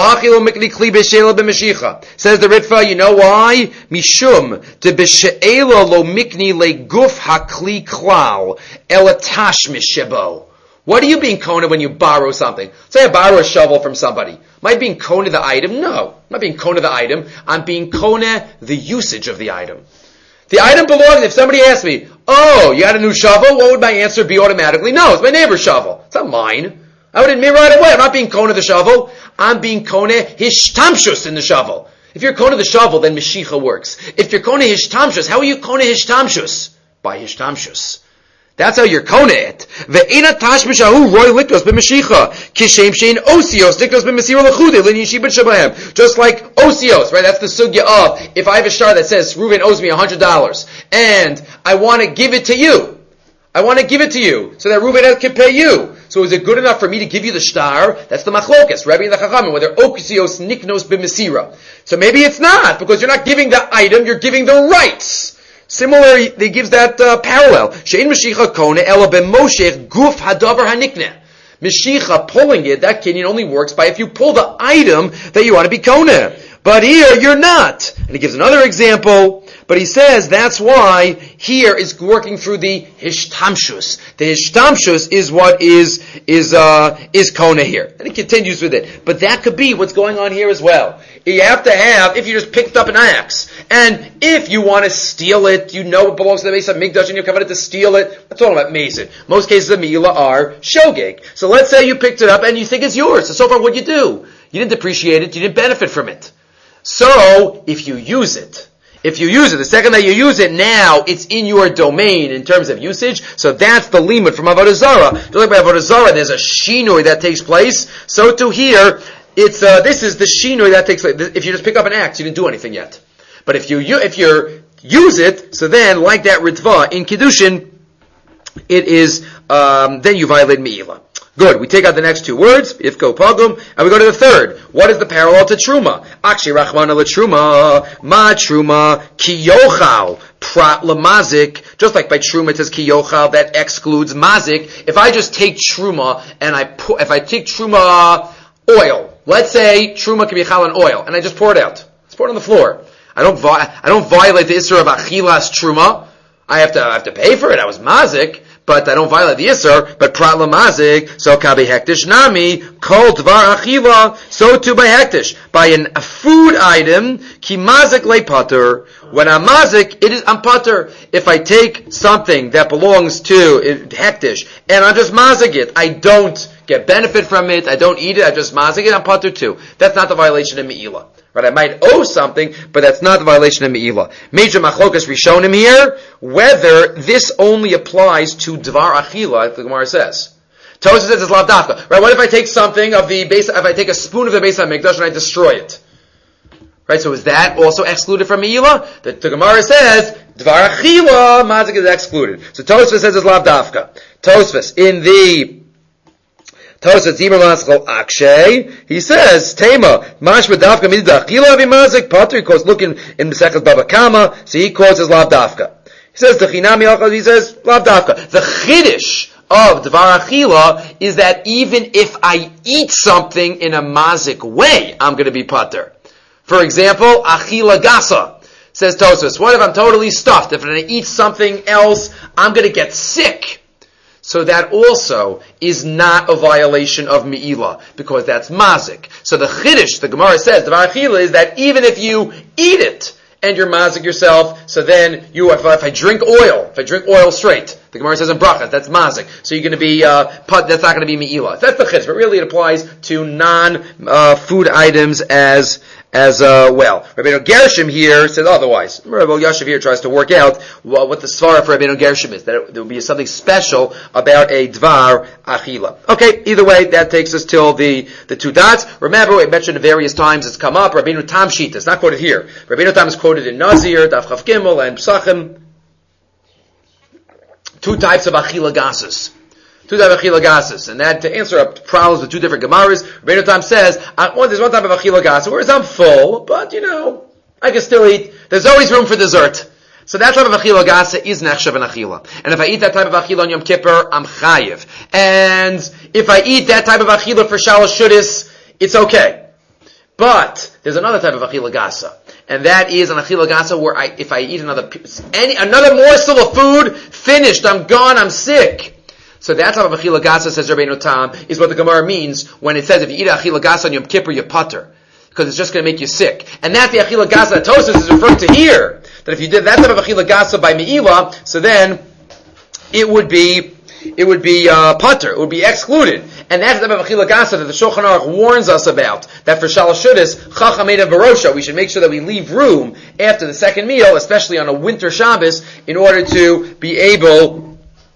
Says the Ritva, you know why? Mishum de b'she'ela lo mikni le guf hakli klal elatash mishebo. What are you being kona when you borrow something? Say I borrow a shovel from somebody. Am I being kona the item? No. I'm not being kona the item. I'm being kona the usage of the item. The item belongs, if somebody asks me, oh, you got a new shovel? What would my answer be automatically? No, it's my neighbor's shovel. It's not mine. I would admit right away, I'm not being kona the shovel. I'm being kona hishtamshus in the shovel. If you're kona the shovel, then Meshicha works. If you're kona hishtamshus, how are you kona hishtamshus? By hishtamshus. That's how you're kona it. Ve'ena tashmishahu roy liktos b'Meshicha. Kishem shein osios liktos b'Mesira l'chude l'nishibet shabahem. Just like osios, right? That's the sugya of, if I have a shtar that says, Reuven owes me one hundred dollars, and I want to give it to you. I want to give it to you, so that Reuven can pay you. So is it good enough for me to give you the shtar? That's the machlokas, Rebbe and the Chachamim, whether osios niknos b'Mesira. So maybe it's not, because you're not giving the item, you're giving the rights. Similarly, they gives that uh, parallel. Shein Meshicha kona ela b'moshech guf hadavar hanikne. Meshicha, pulling it, that kinyan only works by if you pull the item that you want to be kona. But here, you're not. And he gives another example, but he says that's why here is working through the hishtamshus. The hishtamshus is what is, is, uh, is kona here. And he continues with it. But that could be what's going on here as well. You have to have, if you just picked up an axe, and if you want to steal it, you know it belongs to the Beis HaMikdash and you're coveted to steal it, that's all about Mason. Most cases of Me'ilah are shogeg. So let's say you picked it up and you think it's yours. So, so far what you do? You didn't depreciate it, you didn't benefit from it. So, if you use it, if you use it, the second that you use it, now it's in your domain in terms of usage. So that's the limit from Avodah Zarah. Just like by Avodah Zarah, there's a shinoi that takes place. So too here, it's uh, this is the shinoi that takes place. If you just pick up an axe, you didn't do anything yet. But if you if you use it, so then like that ritva in Kiddushin, it is um, then you violate Me'ilah. Good. We take out the next two words, ifko pagum, and we go to the third. What is the parallel to truma? Akshi rachmana letruma, ma truma, kiyochal, prat lemazik. Just like by truma it says kiyochal, that excludes mazik. If I just take truma and I put, if I take truma oil, let's say truma can be chal on oil, and I just pour it out. Let's pour it on the floor. I don't, vi- I don't violate the isra of achilas truma. I have to, I have to pay for it. I was mazik. But I don't violate the Yisr, but Prat Lamazik, so Kabi Hektish Nami, Kol Dvar Achila, so too by Hektish. By an, a food item, Ki Mazik Le Pater. When I'm Mazik, it is, I'm Pater. If I take something that belongs to it, Hektish, and I just Mazik it, I don't get benefit from it, I don't eat it, I just Mazik it, I'm Pater too. That's not the violation of Me'ilah. Right, I might owe something, but that's not the violation of Me'ilah. Major machlokas rishonim here, whether this only applies to Dvar Achila, like the Gemara says. Tosha says it's lav dafka. Right, what if I take something of the base, if I take a spoon of the Beis HaMikdash and I destroy it? Right, so is that also excluded from Me'ilah? The, the Gemara says, Dvar Achila, mazik is excluded. So Tosha says it's lav dafka. Tosfos, in the Tosa Zimmer Laschal Akshay. He says, Tema, Mashma Dafka Midda Achila Avimazik, Potter, he quotes looking in Mesechus Baba Kama, so he quotes as Lav Dafka. He says, the Chinami Achaz, he says, Lav Dafka. The Chiddush of Dvar Achila is that even if I eat something in a mazik way, I'm going to be Potter. For example, Achila Gasa. Says Tosfos, what if I'm totally stuffed? If I eat something else, I'm going to get sick. So that also is not a violation of Me'ilah, because that's mazik. So the Chiddush, the Gemara says, the V'achila is that even if you eat it, and you're mazik yourself, so then you, if I, if I drink oil, if I drink oil straight, the Gemara says in brachas, that's mazik. So you're going to be, uh, put, that's not going to be Me'ilah. That's the Chiddush, but really it applies to non-food uh, items as as uh, well. Rabbeinu Gershom here says otherwise. Rabbi Yashiv here tries to work out well, what the svara for Rabbeinu Gershom is, that it, there will be something special about a dvar achila. Okay, either way, that takes us till the, the two dots. Remember, we mentioned at various times it's come up, Rabbeinu Tam Shita, it's not quoted here. Rabbeinu Tam is quoted in Nazir, Daf Chav Gimel, and Psachim. Two types of achila gases. Two types of achila gases. And that, to answer up problems with two different Gemaras, Rabbeinu Tam says, uh, well, there's one type of achila gas, whereas I'm full, but, you know, I can still eat. There's always room for dessert. So that type of achila gasa is nechshav and achila. And if I eat that type of achila on Yom Kippur, I'm chayiv. And if I eat that type of achila for Shalosh Shudis, it's okay. But there's another type of achila gasa. And that is an achila gasa where I, if I eat another, any, another morsel of food, finished, I'm gone, I'm sick. So that type of achila gasa, says Rabbeinu Tam, is what the Gemara means when it says if you eat achila gasa on Yom Kippur, you're patur. Because it's just going to make you sick. And that's the achila gasa that Tosfos is referring to here. That if you did that type of achila gasa by me'ilah, so then it would be, it would be, uh, patur. It would be excluded. And that's the type of achila gasa that the Shulchan Aruch warns us about. That for Shalosh Shudis, chacham einav barosha, we should make sure that we leave room after the second meal, especially on a winter Shabbos, in order to be able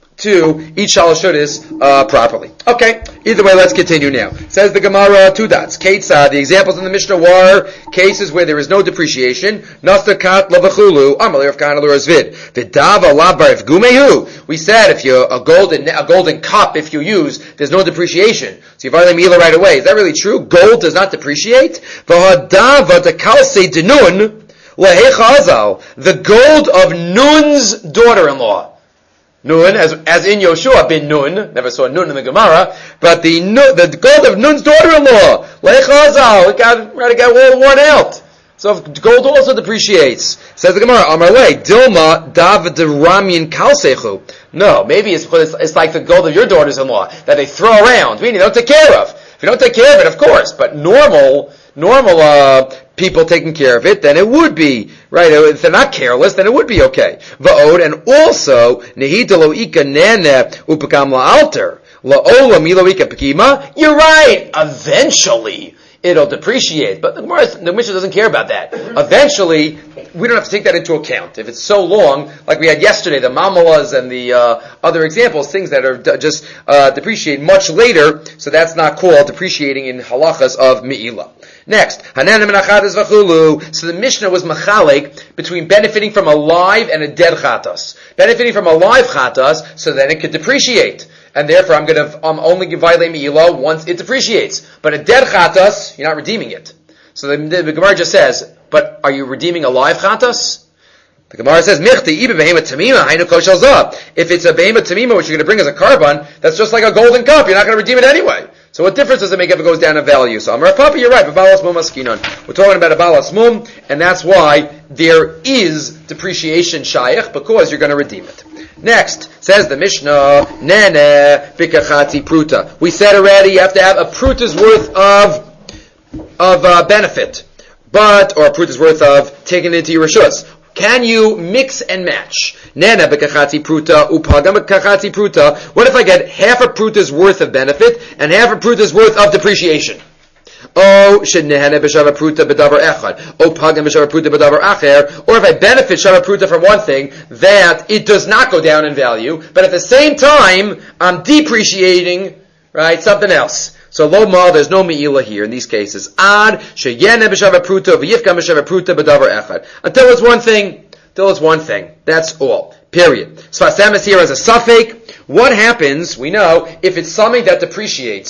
to eat Shalosh Shudis uh, properly. Okay, either way, let's continue now. Says the Gemara, two dots. Ketzah, the examples in the Mishnah were cases where there is no depreciation. Nasta kat lavachulu, amalei of kan alurazvid. V'dava labar if gumehu. We said if you a golden a golden cup, if you use, there's no depreciation. So you've already meal right away. Is that really true? Gold does not depreciate. V'hadava de kalse denun lehechazal. The gold of Nun's daughter-in-law. Nun, as as in Yoshua bin Nun, never saw Nun in the Gemara, but the the gold of Nun's daughter-in-law, Lechazal, it got ready to get all worn out. So gold also depreciates. Says the Gemara, Amar Le, Dilma David Ramyan Kalsechu. No, maybe it's because it's, it's like the gold of your daughters-in-law that they throw around, meaning they don't take care of. If you don't take care of it, of course, but normal, normal, uh, people taking care of it, then it would be, right, if they're not careless, then it would be okay. Va'od, and also, nehita lo ika nene upakam la'alter, la'ola milo ika pekima, you're right, eventually, it'll depreciate. But the Gemara, the Mishnah doesn't care about that. Eventually, we don't have to take that into account. If it's so long, like we had yesterday, the mamalas and the uh, other examples, things that are d- just uh, depreciate much later, so that's not called depreciating in halachas of me'ilah. Next, Hanan menachades v'chulu. So the Mishnah was machalek between benefiting from a live and a dead chatas. Benefiting from a live chatas, so then it could depreciate. And therefore I'm going to, I'm only going to violate me'ilah once it depreciates. But a dead chatas, you're not redeeming it. So the, the, the Gemara just says, but are you redeeming a live chatas? The Gemara says, Michti, ibe behemoth tamima, hainu koshel zah. If it's a behemoth tamima, which you're going to bring as a carbon, that's just like a golden cup. You're not going to redeem it anyway. So what difference does it make if it goes down in value? So Amar Papa, you're right, but balas mum askinon. We're talking about a balas mum, and that's why there is depreciation shayach, because you're going to redeem it. Next, says the Mishnah, Nene bikachatzi pruta. We said already you have to have a pruta's worth of of uh, benefit, but, or a pruta's worth of taking it into your rishus. Can you mix and match? Nena b'kachatzi pruta, upagam b'kachatzi pruta. What if I get half a pruta's worth of benefit and half a pruta's worth of depreciation? Oh, shenehene b'shava pruta b'davar echad. Oh, pagam b'shava pruta b'davar acher. Or if I benefit shava pruta from one thing, that it does not go down in value, but at the same time, I'm depreciating, right, something else. So lo ma, there's no me'ilah here in these cases. Ad sheyene b'shava pruta v'yifkam b'shava pruta b'davar echad. Until it's one thing, until it's one thing. That's all. Period. Sfasem is here as a suffix. What happens, we know, if it's something that depreciates?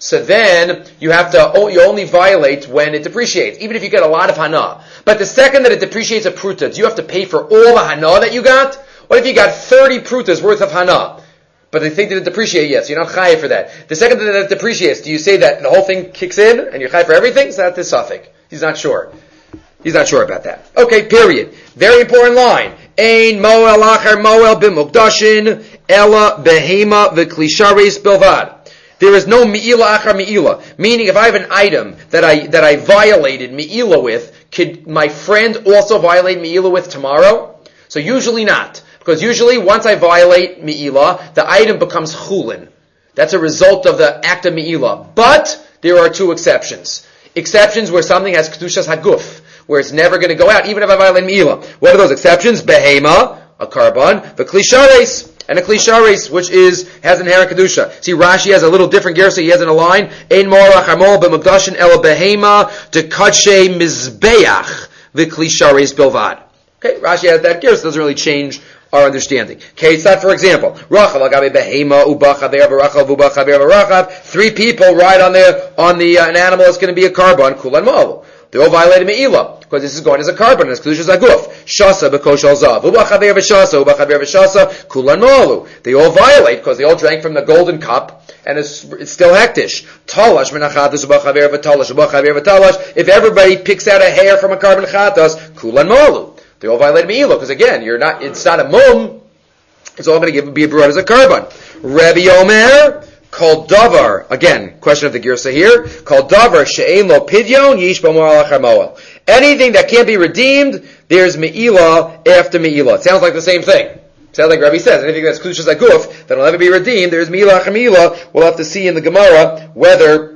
so then you have to, oh, you only violate when it depreciates, even if you get a lot of hana. But the second that it depreciates a pruta, do you have to pay for all the hana that you got? What if you got thirty prutas worth of hana? But they think that it depreciates, yes, you're not chayav for that. The second that it depreciates, do you say that the whole thing kicks in and you're chayav for everything? So that's the suffix. He's not sure. He's not sure about that. Okay, period. Very important line. Ein moel acher moel b'mukdashin ela behema v'klisharis bilvad. There is no mi'ila achar mi'ila. Meaning, if I have an item that I that I violated mi'ila with, could my friend also violate mi'ila with tomorrow? So usually not. Because usually once I violate mi'ila, the item becomes chulin. That's a result of the act of mi'ila. But there are two exceptions. Exceptions where something has kedushas haguf, where it's never going to go out, even if I violate mi'ila. What are those exceptions? Behema, a carbon, the klishares, and a klishares, which is has inherent kedusha. See, Rashi has a little different gersa. He has in a line, ein morach hamol b'mukdashin el behema dekadshe mizbeach the klishares bilvad. Okay, Rashi has that gersa. Doesn't really change our understanding. Okay, so for example, Rachav agabe behema ubacha be'er Rachav ubacha be'er Rachav. Three people ride on the on the uh, an animal that's going to be a carbon kulan malu. They all violated me'ilah because this is going as a carbon, as kedusha zaguf. Shasa b'koshal zav ubacha be'er v'shasa ubacha be'er v'shasa kulan malu. They all violate because they all drank from the golden cup and it's, it's still hektish. Talash menachadus ubacha be'er v'talash ubacha be'er v'talash. If everybody picks out a hair from a carbon chatas, kulan malu. They all violate me'ilah because again, you're not. It's not a mum. It's all going to give be brought as a carbon. Rabbi Omer called davar again. Question of the girsa here. Called davar she'ein lo pidyon yish b'moal achar moel. Anything that can't be redeemed, there's me'ilah after me'ilah. It sounds like the same thing. Sounds like Rabbi says. Anything that's kedushas aguf that'll never be redeemed, there's me'ilah achar me'ilah. We'll have to see in the Gemara whether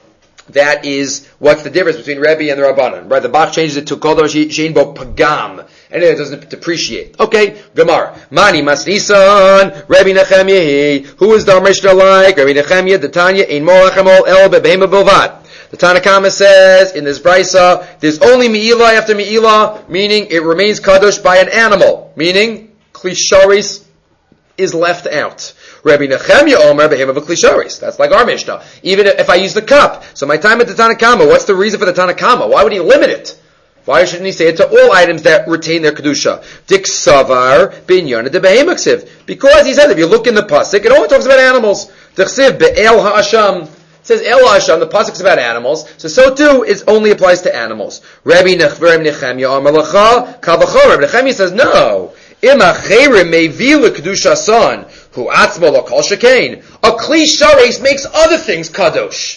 that is what's the difference between Rebbe and the Rabbanan. Right, the Bach changes it to kol davar she'ein bo pagam. Anything that doesn't depreciate. Okay, Gemara. Mani Masnisan, Rabbi Nechemia. Who is the Mishnah like? Rabbi Nechemia, the Tanya, Ein Mol Achamol El Bebehema Bilvad. The Tanna Kama says in this brisa, there's only Me'ilah after Me'ilah, meaning it remains kadosh by an animal, meaning Klisharis is left out. Rabbi Nechemia Omer Behema V'Klisharis. That's like our Mishnah. Even if I use the cup. So my time at the Tanna Kama, what's the reason for the Tanna Kama? Why would he limit it? Why shouldn't he say it to all items that retain their kedusha? Dik savar binyan de behemaksiv. Because he says if you look in the pasuk, it only talks about animals. Dichsiv be'el ha'asham. It says el ha'asham. The pasuk's about animals, so so too it only applies to animals. Rabbi Nechemia Amar Lacha Kavachor. Rabbi Nechemia says no. Ima chayrim mevi lekedusha son hu atzmo lo kol shekain. A kli shares makes other things kadosh.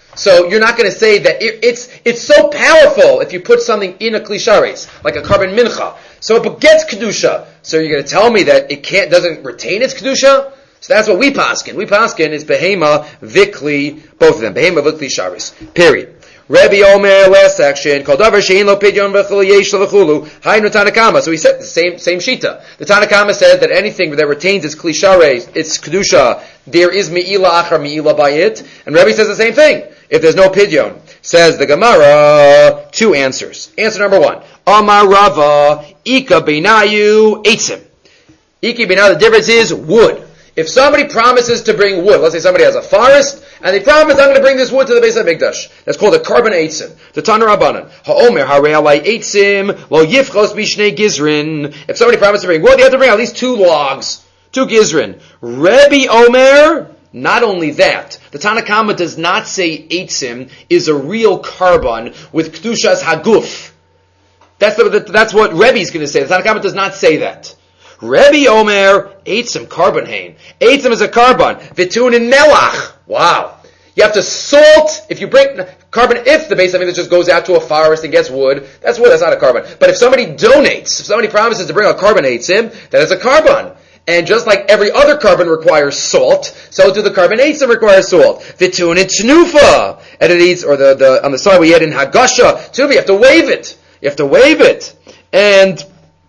So you're not going to say that it, it's it's so powerful if you put something in a klishares, like a carbon mincha. So it begets kedusha. So you're going to tell me that it can't doesn't retain its kedusha? So that's what we paskin. We paskin is behema vikli, both of them behema vikli shares. Period. Rabbi Omer, last section, called davar shein lo pidyon v'chul yesh lo v'chulu. Haynu Tanna Kama. So he said the same same shita. The Tanna Kama said that anything that retains its klishares, its kedusha, there is me'ilah achar me'ilah by it. And Rabbi says the same thing. If there's no pidyon, says the Gemara, two answers. Answer number one. Amar Rava, Ika beinayu eitzim. Ika beinayu, the difference is wood. If somebody promises to bring wood, let's say somebody has a forest, and they promise, I'm going to bring this wood to the Beis HaMikdash. That's called a carbon eitzim. The Tana Rabbanan. Ha'omer harei alai eitzim, lo yifchos bishnei gizrin. If somebody promises to bring wood, they have to bring at least two logs. Two gizrin. Rabbi Omer, not only that, the Tanna Kama does not say eitzim is a real carbon with kedushas haguf. That's the, that's what Rebbe's going to say. The Tanna Kama does not say that. Rebbe Omer, eitzim carbon hain. Eitzim is a carbon. Vitun in melach. Wow. You have to salt, if you bring carbon, if the Beis HaMikdash just goes out to a forest and gets wood, that's wood, that's not a carbon. But if somebody donates, if somebody promises to bring a carbon eitzim, that is a carbon. And just like every other carbon requires salt, so do the carbon eitzim require salt. Vitun in tnufa. And it eats, or the, the, on the side we had in hagasha, tnufa, you have to wave it. You have to wave it. And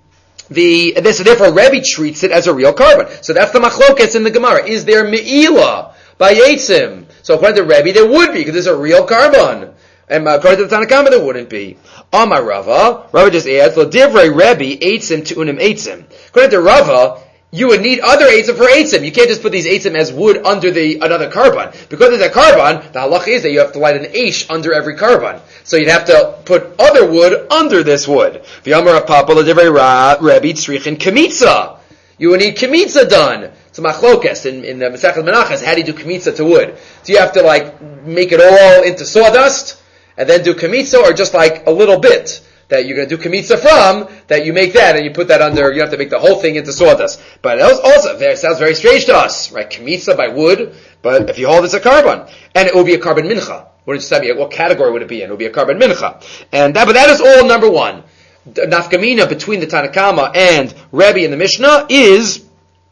the, this, so therefore Rebbe treats it as a real carbon. So that's the machlokas in the Gemara. Is there me'ilah by eitzim? So according to Rebbe, there would be, because it's a real carbon. And according to the Tanna Kama, there wouldn't be. Amar Rava, Rava just adds, lo divrei Rebbe eitzim tu'unim eitzim. According to Rava, you would need other eitzim for eitzim. You can't just put these eitzim as wood under the another carbon. Because there's a carbon, the halacha is that you have to light an eish under every carbon. So you'd have to put other wood under this wood. V'yamar Papa l'divrei Rabbi tzrichin kemitza. You would need kemitza done. It's a machlokes in, in the Masechet Menachos. How do you do kemitza to wood? Do you have to like make it all into sawdust and then do kemitza, or just like a little bit that you're going to do kemitza from, that you make that and you put that under, you have to make the whole thing into sawdust. But it also, it sounds very strange to us, right? Kemitza by wood, but if you hold it's a carbon. And it will be a carbon mincha. What did you say? What category would it be in? It would be a carbon mincha. And that, but that is all number one. The nafkamina between the Tanakama and Rebbe in the Mishnah is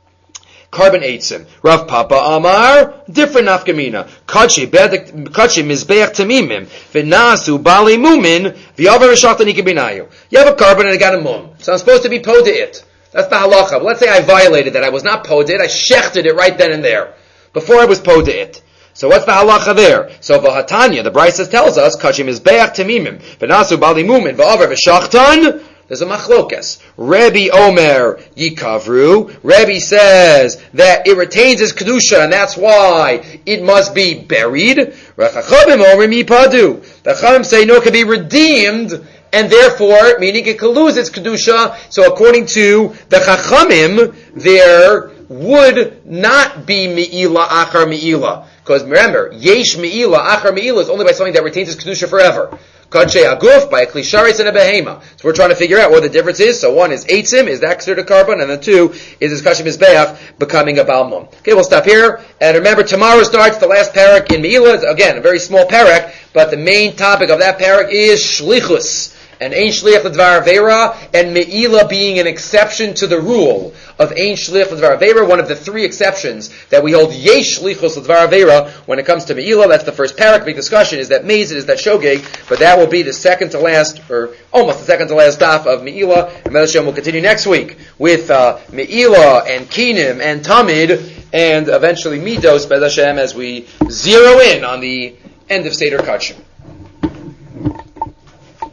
carbon eitzim. Rav Papa Amar, different nafkamina. Kachi kachi mizbeach tamimim v'nasu bali mumin v'yavar v'shachtani kibinayu. You have a carbon and it got a mum, so I'm supposed to be poded it. That's the halacha. But let's say I violated that. I was not poded. I shechted it right then and there before I was poded it. So what's the halacha there? So v'hatanya, the Brisa tells us kachi mizbeach tamimim v'nasu bali mumin v'yavar v'shachtan. There's a machlokes. Rebbe Omer Yikavru. Rebbe says that it retains its kedusha, and that's why it must be buried. Rechachamim Omer Yipadu. The Chachamim say no, it can be redeemed, and therefore, meaning it can lose its kedusha. So according to the Chachamim, there would not be me'ila achar me'ila. Because remember, yesh me'ila achar me'ila is only by something that retains its kedusha forever. Kadshe aguf by a klisharis and a behema. So we're trying to figure out what the difference is. So one is eitzim, is that considered a carbon, and then two is this kashim mizbeach becoming a balmum. Okay, we'll stop here. And remember, tomorrow starts the last parak in Me'ilah. Again, a very small parak, but the main topic of that parak is shlichus. And Ein Shliach L'Dvar Aveira, and Me'ilah being an exception to the rule of Ein Shliach L'Dvar Aveira, one of the three exceptions that we hold Yesh Shlichus L'Dvar Aveira when it comes to Me'ilah. That's the first parak. Big discussion is that Mezid, is that Shogeg, but that will be the second to last, or almost the second to last daf of Me'ilah. And Me'elah Shem will continue next week with uh, Me'ilah and Kinim and Tamid, and eventually Midos, Me'elah Shem, as we zero in on the end of Seder Kachim.